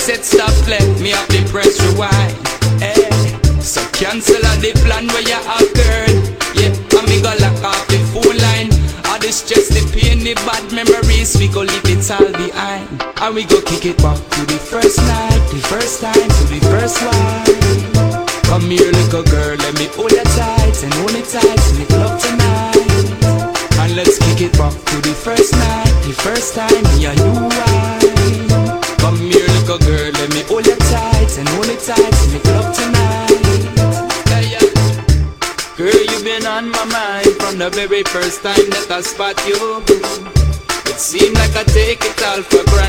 said stop play, me have the press rewind. Hey, so cancel all the plan where you have, girl. Yeah, and me go lock off the phone line. All the stress, the pain, the bad memories, we go leave it all behind. And we go kick it back to the first night, the first time, to the first one. Come here, little girl, let me hold you tight and hold me tight to make love tonight. And let's kick it back to the first night, the first time, me and you right. Come here, little girl, let me hold you tight and hold me tight to make love tonight. Yeah, yeah. Girl, you've been on my mind from the very first time that I spot you. It seemed like I take it all for granted.